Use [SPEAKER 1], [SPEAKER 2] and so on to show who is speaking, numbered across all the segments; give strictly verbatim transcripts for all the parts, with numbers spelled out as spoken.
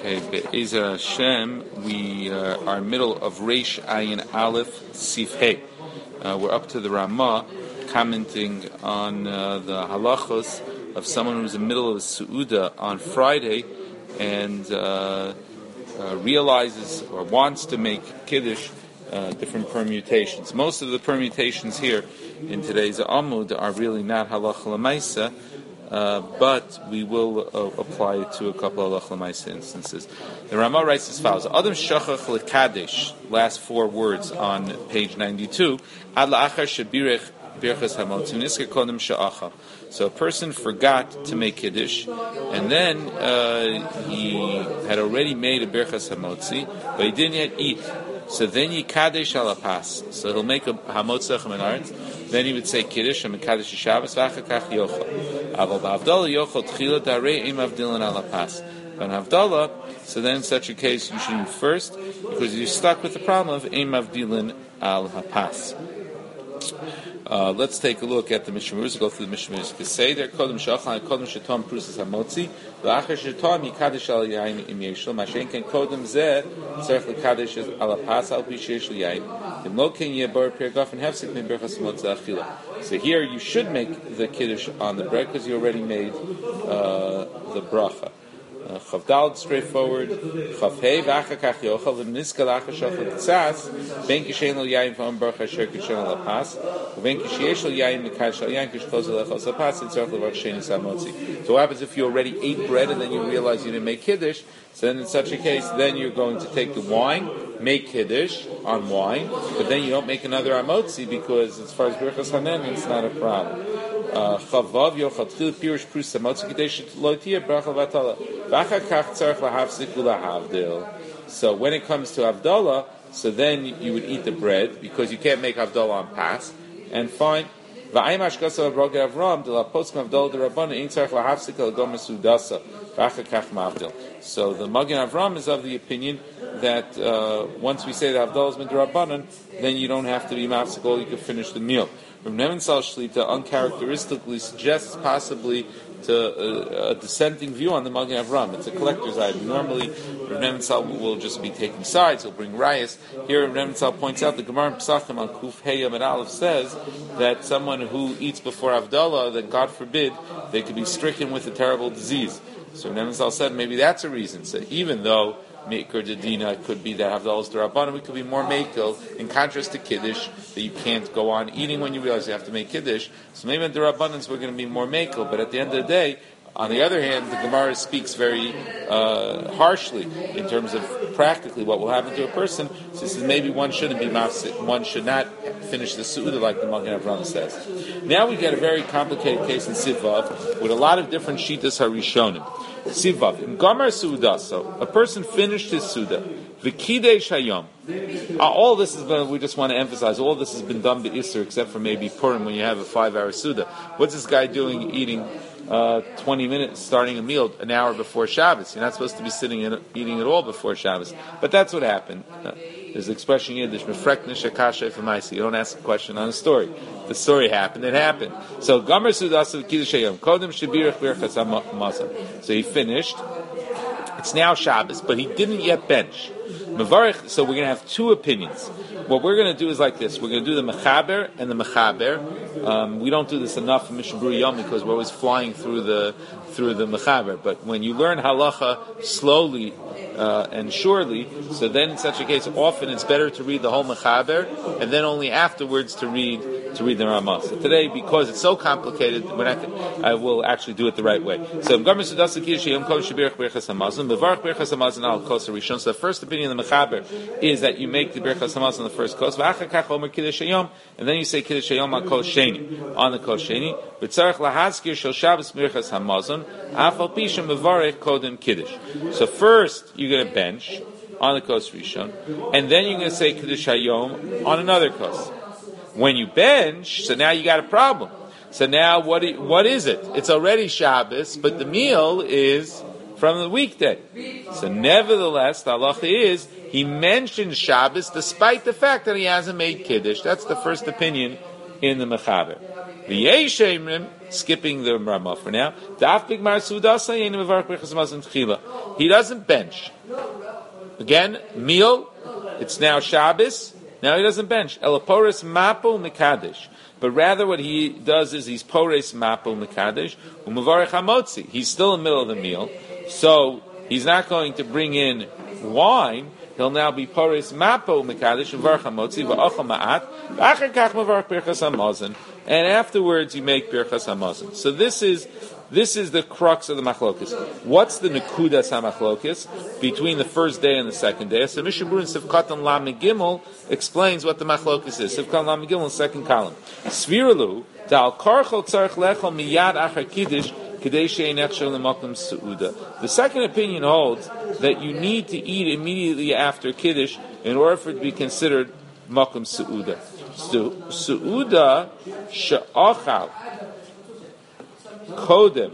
[SPEAKER 1] Okay, Be'ezer Hashem, we uh, are in the middle of Reish Ayin Aleph Sif Hey. Uh, we're up to the Ramah, commenting on uh, the halachos of someone who's in the middle of a Su'uda on Friday and uh, uh, realizes or wants to make Kiddush, uh, different permutations. Most of the permutations here in today's Amud are really not halacha l'maisa, Uh, but we will uh, apply it to a couple of Halach L'maisa instances. The Ramah writes as follows: Adam shachach lekadesh, last four words on page ninety-two. Ad la'achar shebirech birchas hamotzi nisker kodem sha'acha. So a person forgot to make kiddush, and then uh, he had already made a birchas hamotzi, but he didn't yet eat. So then yikadesh alapas. So he'll make a hamotzi menaret. Then he would say kiddush and mekadesh Shabbos v'achakach yochel. Aval b'avdala yochel tchila darei im avdilan alapas. But in Havdalah, so then in such a case you should eat first because you're stuck with the problem of im avdilan al hapas. Uh, let's take a look at the Mishnah Berurah. Go through the Mishnah Berurah. Say there, kodem shachan, kodem shetom prusas hamotzi, v'achar shetom yikadesh al yayin im yeshel, mashen ken kodem zeh tzarich lekadesh al hapas al pi sheish yayin. Im lo ken yebar pergaf and hefsek min berchas hamotzi achila. So here you should make the kiddush on the bread because you already made uh, the bracha. Chav Daled, straightforward. Chav Hey v'achakach yochel v'niska l'achar shachal k'tzas ben kishen lo yayin v'am bracha asher kishen al hapas v'ben kisheyesh lo yayin mekadesh al yayin kishchoz l'echos hapas etzarich l'varach shenis hamotzi. So what happens if you already ate bread and then you realize you didn't make kiddush? So then in such a case, then you're going to take the wine, make kiddush on wine, but then you don't make another hamotzi because as far as birchas hanen, it's not a problem. Chavav yochel tchil pirush prus hamotzi k'desh lo tiyeh bracha v'atala. So when it comes to Havdalah, so then you would eat the bread because you can't make Havdalah on Pas, and fine. So the Magen Avram is of the opinion that uh, once we say that Havdalah is midrabanan, then you don't have to be mafsikol, you can finish the meal. Rav Nebenzahl Shlita uncharacteristically suggests possibly to a, a dissenting view on the Magen Avram. It's a collector's item. Normally, Rav Nebenzahl will just be taking sides. He'll bring rayas. Here, Rav Nebenzahl points out the Gemara in Pesachim on Kuf Hey Yamid Aleph says that someone who eats before Havdalah, that God forbid, they could be stricken with a terrible disease. So Rav Nebenzahl said maybe that's a reason. So even though Meikar Dedina could be that Havdalah is D'Rabbanan, we could be more Meikal, in contrast to Kiddush, that you can't go on eating when you realize you have to make Kiddush. So maybe in D'Rabbanans we're going to be more Meikal, but at the end of the day, on the other hand, the Gemara speaks very uh, harshly in terms of practically what will happen to a person. So this is maybe one shouldn't be mafsik, one should not finish the Su'udah like the Magen Avram says. Now we get a very complicated case in Sivav with a lot of different Shitas HaRishonim. Sivav, in Gomer Su'udah, so a person finished his Su'udah, V'kidei Shayom. All this is been, we just want to emphasize, all this has been done by Isser except for maybe Purim when you have a five-hour Su'udah. What's this guy doing eating uh, twenty minutes, starting a meal an hour before Shabbos? You're not supposed to be sitting and eating at all before Shabbos. But that's what happened. Uh, there's an expression in Yiddish, Mefreknish Akasha Femaisi. You don't ask a question on a story. The story happened, it happened. So, Gomer Su'udah V'kiddush Hayom, Kodem Shebirach Birchas HaMazon. So he finished. It's now Shabbos, but he didn't yet bench. Mevarich, so we're going to have two opinions. What we're going to do is like this. We're going to do the Mechaber and the Mechaber. Um, we don't do this enough in Mishnah Berurah Yom because we're always flying through the through the Mechaber. But when you learn halacha slowly uh, and surely, so then in such a case, often it's better to read the whole Mechaber and then only afterwards to read to read the Ramah. So today, because it's so complicated, we're not, I will actually do it the right way. So the first opinion of the Mechaber is that you make the Birchas Hamazon on the first kos, and then you say Kiddush Hayom on kos sheni, on the kos sheni. So first you're going to bench on the kos rishon, and then you're going to say Kiddush Hayom on another kos. When you bench, so now you got a problem. So now what? What is it? It's already Shabbos, but the meal is from the weekday. So nevertheless, the halacha is he mentioned Shabbos despite the fact that he hasn't made Kiddush. That's the first opinion in the Mechaber. skipping the Ramah for now. He doesn't bench. Again, meal, it's now Shabbos, now he doesn't bench. Elaporis mapo mekadesh. But rather what he does is he's pores mapo mekadesh, umavarech hamotzi. He's still in the middle of the meal, so he's not going to bring in wine. He'll now be pores mapo mekadesh, umavarech hamotzi, va'achal ma'at, v'achar kach mavarech birchas hamazon. And afterwards you make birchas hamazon. So this is This is the crux of the machlokis. What's the nekudas hamachlokis between the first day and the second day? So Mishnah Berurah Sivkatan Lam Gimel explains what the machlokis is. Sivkatan Lam Gimel, second column. Sviralu dal karchol tzarich lechol miyad achar kiddush kedei she'einech shel l'makom seuda. The second opinion holds that you need to eat immediately after kiddush in order for it to be considered makom seuda. So seuda she'achal Kodem.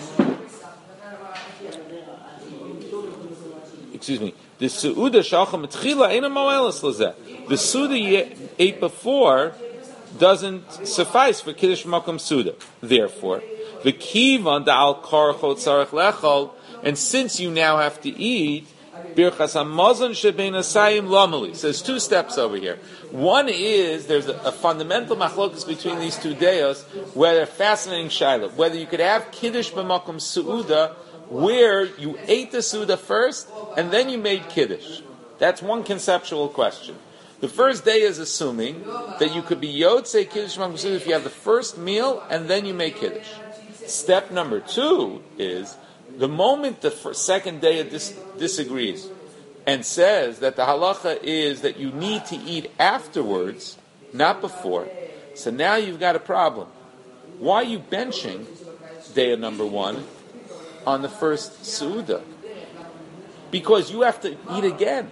[SPEAKER 1] Excuse me. The Su'uda Shalcha Metchila ain't a Moelis Lazeh. The Suda you ate before doesn't suffice for Kiddush Makom Suda. Therefore, the Kivan Da'al Karchot Tzarech Lechol, and since you now have to eat, Birchas HaMazon Shebein Asayim Lamali. So there's two steps over here. One is there's a, a fundamental machlokas between these two deos, where they're fascinating shiloh. Whether you could have Kiddush b'makom Su'uda, where you ate the Su'uda first and then you made Kiddush. That's one conceptual question. The first day is assuming that you could be Yotzei Kiddush b'makom Su'uda if you have the first meal and then you make Kiddush. Step number two is the moment the first, second day dis- disagrees and says that the halacha is that you need to eat afterwards, not before. So now you've got a problem. Why are you benching day number one on the first Su'uda? Because you have to eat again.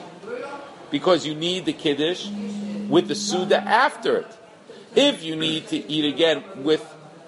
[SPEAKER 1] Because you need the Kiddush with the Su'uda after it. If you need to eat again with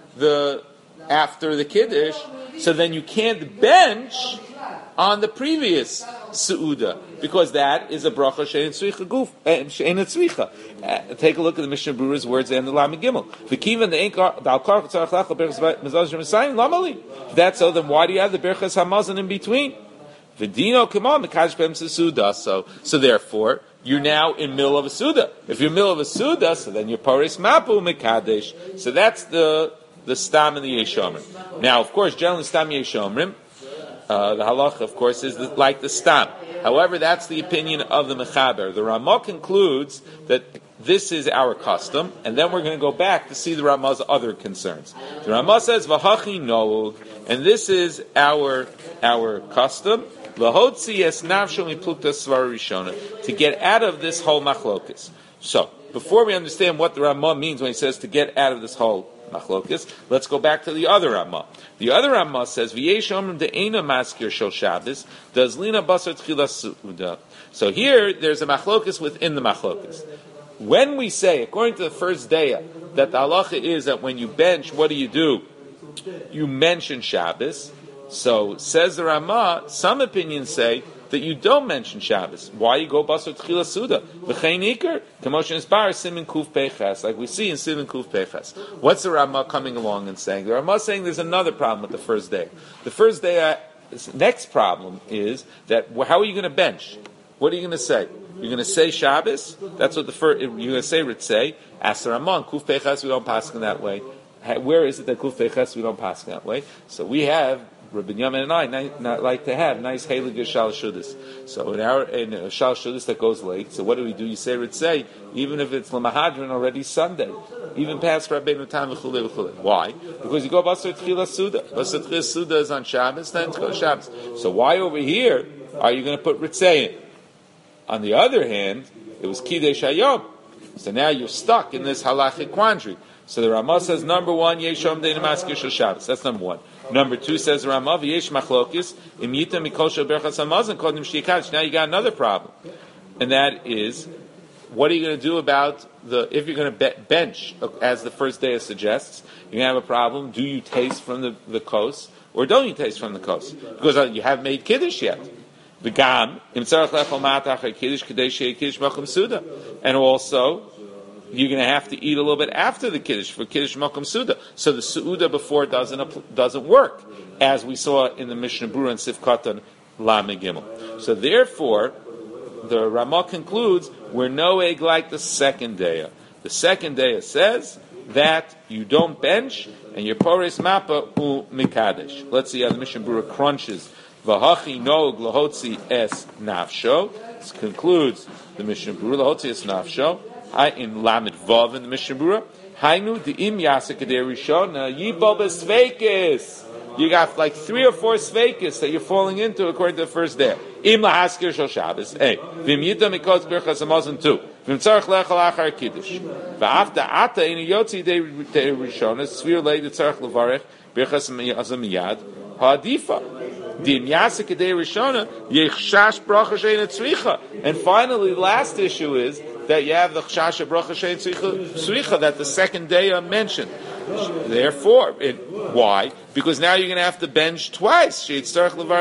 [SPEAKER 1] the after the Kiddush, so then you can't bench on the previous Su'uda, because that is a bracha she'en tzricha guf, she'en tzricha. Uh, take a look at the Mishnah Berurah's words and the Lam Gimel. V'kivan the enkar dal karch tzarich lachal berchas mezazon shemisayim lamali. If that's so, then why do you have the berchas hamazon in between? V'dino k'mon mekadosh b'em Su'uda. So, so therefore, you're now in middle of a Su'uda. If you're in middle of a Su'uda, so then you're paris mapu mekadesh. So that's the the stam and the yeshomrim. Now, of course, generally stam yeshomrim, uh, the halacha, of course, is the, like the stam. However, that's the opinion of the mechaber. The Ramah concludes that this is our custom, and then we're going to go back to see the Ramah's other concerns. The Ramah says v'hachi noog, and this is our our custom. L'hotzi es nafsho miplukta svar rishona, to get out of this whole machlokas. So, before we understand what the Ramah means when he says to get out of this whole machlokes, let's go back to the other Ramah. The other Ramah says, "V'yesh omrim de'ena maskir shel Shabbos, does lina basar tchilas su'uda." So here, there's a machlokes within the machlokes. When we say, according to the first day, that the halacha is that when you bench, what do you do? You mention Shabbos. So says the Ramah, some opinions say that you don't mention Shabbos. Why you go basar tchilas suda? V'chein ikar k'moshen isbar simin kuf peiches, like we see in simin kuf peiches. What's the Ramah coming along and saying? The Ramah is saying there's another problem with the first day. The first day, uh, next problem is that how are you going to bench? What are you going to say? You're going to say Shabbos? That's what the first. You're going to say Ritzei. Ask the Ramah. Kuf peiches we don't pass in that way. Where is it that kuf peiches we don't pass in that way? So we have. Rabbi Yamin and I not, not like to have nice heilige shal shudas. So in our in a shal shudas that goes late, so what do we do? You say Ritzei, even if it's Lamahadrin already Sunday, even past Rabbeinu Tam v'chulei v'chulei. Why? Because you go basar tchila suda. Basar tchila suda is on Shabbos, then it's go Shabbos. So why over here are you going to put Ritzei in? On the other hand, it was Kiddush Hayom. So now you're stuck in this halachic quandary. So the Ramah says, number one, Yeshom de'ena maskir shel Shabbos. That's number one. Number two says the Ramah, V'yesh machlokis, im yita mikol shel berchas hamazon kodim sheyikadosh. Now you got another problem. And that is, what are you going to do about the, if you're going to be, bench, as the first day suggests, you're going to have a problem. Do you taste from the, the kos, or don't you taste from the kos? Because uh, you haven't made Kiddush yet. V'gam, im tzarech lechol ma'at achar Kiddush, kadei sheyeh Kiddush makom suda. And also, you're going to have to eat a little bit after the Kiddush for Kiddush Malkum Suda. So the Suda before doesn't doesn't work, as we saw in the Mishnah Berurah and Sif Katan Lamed Gimel. So therefore, the Ramah concludes, we're no egg like the second day. The second day says that you don't bench, and your Pores Mappa U Mikadesh. Let's see how the Mishnah Berurah crunches. V'hachi nog lahotzi es nafsho. This concludes the Mishnah Berurah. Lahotzi es nafsho. I in Lamed Vav in the Mishnah Berurah. Hainu de'im yasek adei rishona yibal besveikis. You got like three or four sveikis that you're falling into according to the first day. Im lahaskir shel Shabbos. Hey, v'im yita mikos birchas hamazon too. V'im tzarech lechal achar kiddush. V'afta ata in yotzi dei rishona svir lei de tzarech levarech birchas hamazon miyad ha'adifa. Dim yasek adei rishona yichshash bracha shein etzricha. And finally, the last issue is that you have the chashash bracha shein etzricha that the second day are mentioned. Therefore, it, why? Because now you're going to have to bench twice. Hence,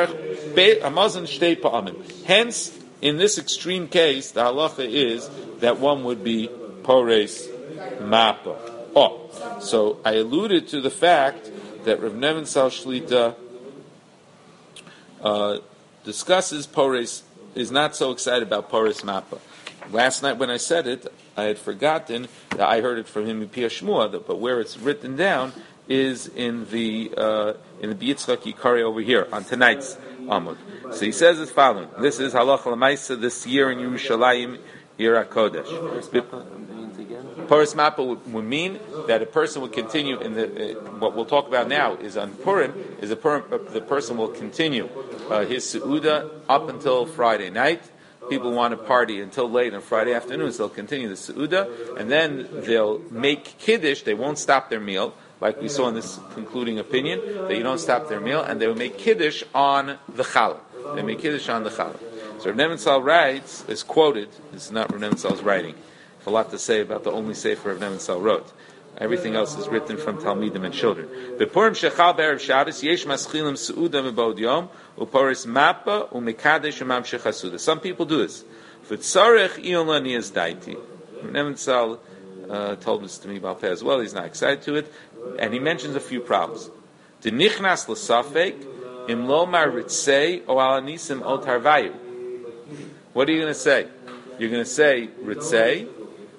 [SPEAKER 1] in this extreme case, the halacha is that one would be pores mappa. Oh, so I alluded to the fact that Rav Nebenzahl Shlita uh, discusses pores, is not so excited about pores mappa. Last night when I said it, I had forgotten that I heard it from him in Pia Shmua, but where it's written down is in the uh, in the B'Yitzchak Yikari over here on tonight's Amud. So he says as following: this is halacha l'maisa this year in Yerushalayim, Yer HaKodesh. Paris Mappa would, would mean that a person would continue in the uh, what we'll talk about now is on Purim is a per, uh, the person will continue uh, his seuda up until Friday night. People want to party until late on Friday afternoon, so they'll continue the Seuda, and then they'll make Kiddush. They won't stop their meal, like we saw in this concluding opinion, that you don't stop their meal, and they will make Kiddush on the Challah. They make Kiddush on the Challah. So Rav Nebenzahl writes, is quoted, this is not Rav Nebenzahl's writing. I have a lot to say about the only sefer Rav Nebenzahl wrote. Everything else is written from Talmidim and children. B'Purim shechal be'erev Shabbos yesh maschilim seuda mebod yom u'poris mappa u'mekadesh u'mamshech hasuda. Some people do this. V'tzarech iyonla niyaz daiti. Nebenzahl uh, told this to me about as well. He's not excited to it, and he mentions a few problems. D'nichnas l'safek im lo mar ritzei o al anisim o tarvayu. What are you going to say? You're going to say ritzei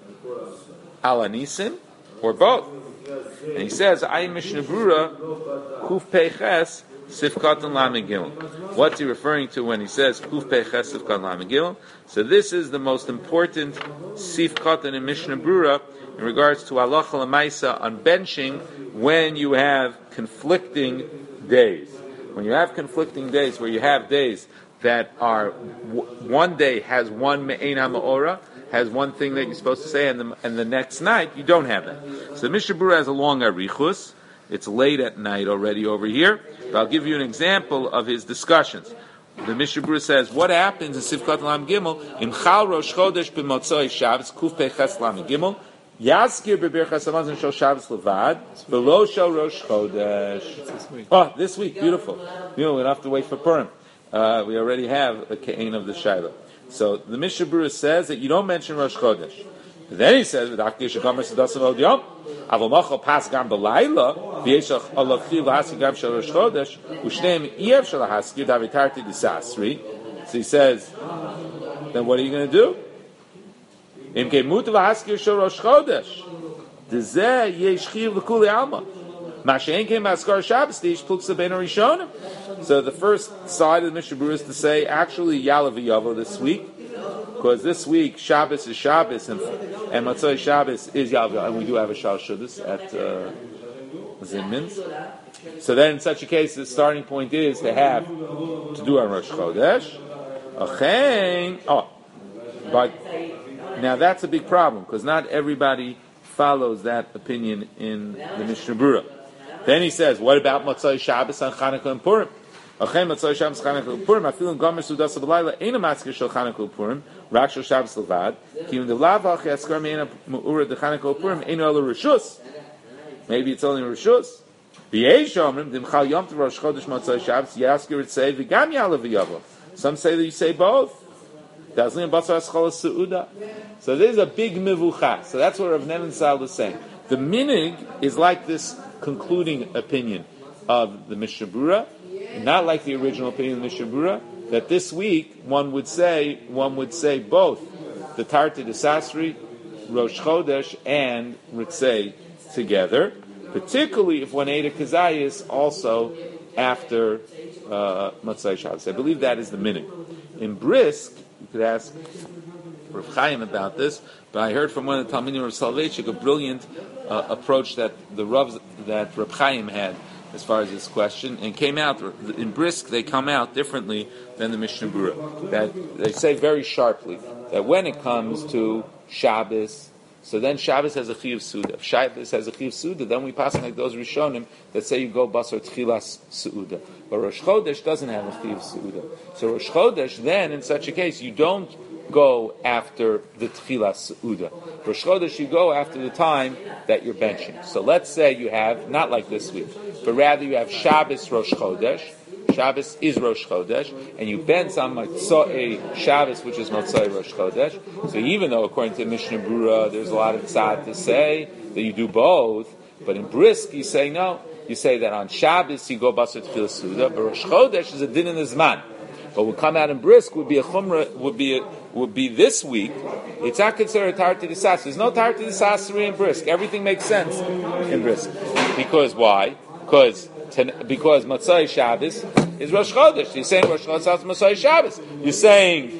[SPEAKER 1] al anisim, or both. And he says, I Mishnah Berurah, Kuf Peiches, Sifkat and Lamed Gimel. What's he referring to when he says Kuf Peiches, Sifkat and Lamed Gimel? So this is the most important Sifkat in Mishnah Berurah in regards to halacha l'maisa on benching when you have conflicting days. When you have conflicting days, where you have days that are, one day has one me'ein ha'ma'ora, has one thing that you're supposed to say, and the, and the next night you don't have that. So the Mishnah Berurah has a long arichus. It's late at night already over here. But I'll give you an example of his discussions. The Mishnah Berurah says, what happens in Sifkat Lam Gimel, in Chal Rosh Chodesh b'motzoi Shabbos, Kuf Peiches Lam Gimel, Yaskir b'Birchas Hamazon Shel Shabbos Levad, below Shel Rosh Chodesh. Oh, this week, beautiful. You know, we don't have to wait for Purim. Uh, we already have a Ke'en of the Shiloh. So the Mishnah Berurah says that you don't mention Rosh Chodesh. Then he says, "V'dakir shegomer sedasim od yom, avol machal pas gam b'layla, v'yeshach alachiv lahaskir gam shel Rosh Chodesh, u'shneim iev shel lahaskir davitarti disasri." So he says, then what are you going to do? Im kemut lahaskir shel Rosh Chodesh, dezeh yesh chiv l'kuli alma. So the first side of the Mishnah Berurah is to say, actually, Yalav Yavo this week, because this week Shabbos is Shabbos and, and Matzoi Shabbos is Yalav, and we do have a Shal Shuddus at uh, Zinmin's. So then, in such a case, the starting point is to have to do on Rosh Chodesh. Achein, oh, but now that's a big problem because not everybody follows that opinion in the Mishnah Berurah. Then he says, what about Matzoi Shabbos and Chanukah and Purim? Achem Matzoi Shabbos, Chanukah and Purim. I feel in Gomer Sudasa B'Layla ain't a matzker shel Chanukah and Purim. Rak shel Shabbos levad. Ki in the lavach yaskar me'ena me'ura de Chanukah and Purim ain't all a rishus. Maybe it's only a rishus. B'yeish omrim dimchal yom to Rosh Chodesh Matzoi Shabbos yaskir it say v'gam yalav v'yavo. Some say that you say both. So there's a big mivucha. So that's what Rav Nebenzahl is saying. The minig is like this concluding opinion of the Mishnah Berurah, not like the original opinion of the Mishnah Berurah, that this week one would say one would say both the Tarta de Sasri, Rosh Chodesh, and Ritzei together, particularly if one ate a kazayis also after uh, Matzai Shabbos. I believe that is the minig. In Brisk, you could ask Rav Chaim about this, but I heard from one of the Talmidim of Soloveitchik a brilliant uh, approach that the Rav that Rav Chaim had as far as this question, and came out in Brisk. They come out differently than the Mishnah Berurah. That they say very sharply that when it comes to Shabbos, so then Shabbos has a chiyuv suda. If Shabbos has a chiyuv suda, then we pass like those Rishonim that say you go basar tchilas suda. But Rosh Chodesh doesn't have a chiyuv suda. So Rosh Chodesh, then in such a case, you don't go after the tchilas suda. Rosh Chodesh, you go after the time that you're benching. So let's say you have, not like this week, but rather you have Shabbos Rosh Chodesh. Shabbos is Rosh Chodesh, and you bench on Motzei Shabbos, which is Motzei Rosh Chodesh. So even though, according to Mishnah Berurah, there's a lot of tzad to say that you do both, but in Brisk you say no. You say that on Shabbos you go basar tchilas suda, but Rosh Chodesh is a din in the zman. But would come out in Brisk would be a chumrah, would be a, would be this week. It's not considered tarta de sasri. There's no tarta de sasri in Brisk. Everything makes sense in Brisk. Because why? Because because Matzai Shabbos is Rosh Chodesh. You're saying Rosh Chodesh is Matzai Shabbos. You're saying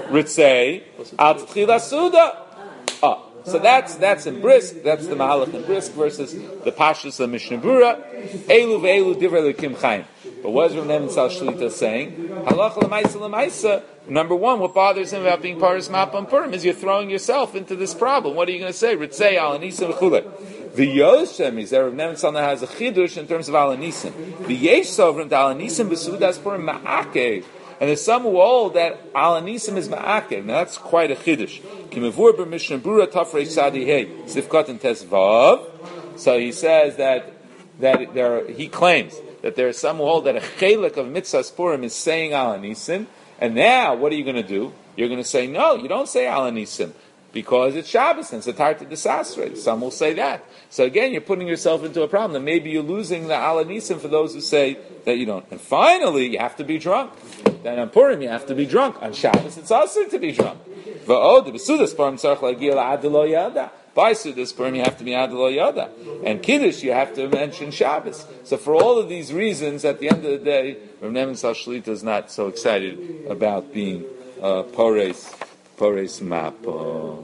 [SPEAKER 1] Ritzei al tchilas suda. Oh, so that's that's in Brisk. That's the Mahalach in Brisk versus the Pashtus of Mishnah Berurah. Elu ve'elu divrei Elokim Chaim. But what is Rav Nebenzahl Shlita saying? Halacha l'maisa l'maisa. Number one, what bothers him about being Paris Mapam Purim is you're throwing yourself into this problem. What are you going to say? Ritzei al anisim v'chulei. The Yoshem is that Rav Nebenzahl now has a chidush in terms of al anisim. The Yesh Sovrim to al anisim b'sudas Purim ma'akev. And there's some who hold that al anisim is ma'akev. Now that's quite a chidush. Kimavur b'Mishnah Berurah Tafrei Sadi Hey Sifkat and Tesvav. So he says that that there he claims that there are some who hold that a chelik of mitzvahs Purim is saying al anisim, and now what are you going to do? You're going to say no, you don't say al anisim because it's Shabbos and it's a tarta de sasre. Some will say that. So again, you're putting yourself into a problem. And maybe you're losing the al anisim for those who say that you don't. And finally, you have to be drunk. Then on Purim, you have to be drunk. On Shabbos, it's also to be drunk. Va'od b'sudas Purim tzarich la'gia la'ad lo yada. By Sudas Purim, you have to be Adelo Yada. And Kiddush, you have to mention Shabbos. So for all of these reasons, at the end of the day, Rav Nebenzahl Shlita is not so excited about being uh, Pores, Pores Mapo.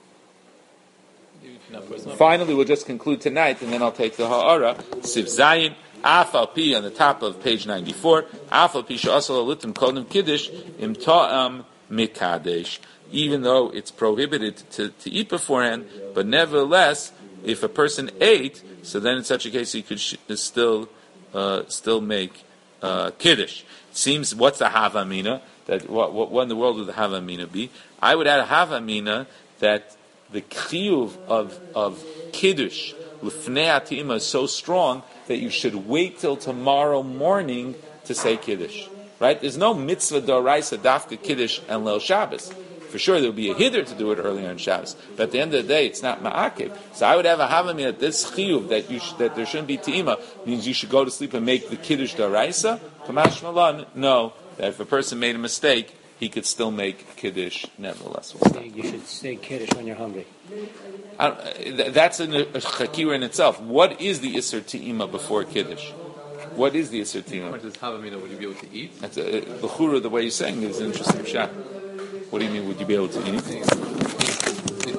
[SPEAKER 1] Finally, we'll just conclude tonight, and then I'll take the Ha'ara. Siv Zayin, Afal Pi on the top of page ninety-four. Afal Pi she'asal alitim kodim Kiddush im ta'am mikadesh. Even though it's prohibited to, to eat beforehand, but nevertheless, if a person ate, so then in such a case he could sh- still uh, still make uh, kiddush. It seems, what's the havamina? That what, what, what in the world would the havamina be? I would add a havamina that the chiyuv of of kiddush l'fnei atima is so strong that you should wait till tomorrow morning to say kiddush. Right? There's no mitzvah d'oraisa dafka kiddush and leil Shabbos. For sure, there would be a hiddur to do it earlier on Shabbos, but at the end of the day, it's not ma'akev. So I would have a havamina that this chiyuv that you sh- that there shouldn't be te'ima means you should go to sleep and make the kiddush d'oraisa. Kamash malan, no, that if a person made a mistake, he could still make kiddush nevertheless. We'll
[SPEAKER 2] you should say kiddush when you're hungry.
[SPEAKER 1] I, th- that's a, a chakira in itself. What is the iser te'ima before kiddush? What is the iser te'ima?
[SPEAKER 3] What does havamina? Would you be able to eat?
[SPEAKER 1] That's a, the chura. The way you're saying it is an interesting shot. What do you mean? Would you be able to eat?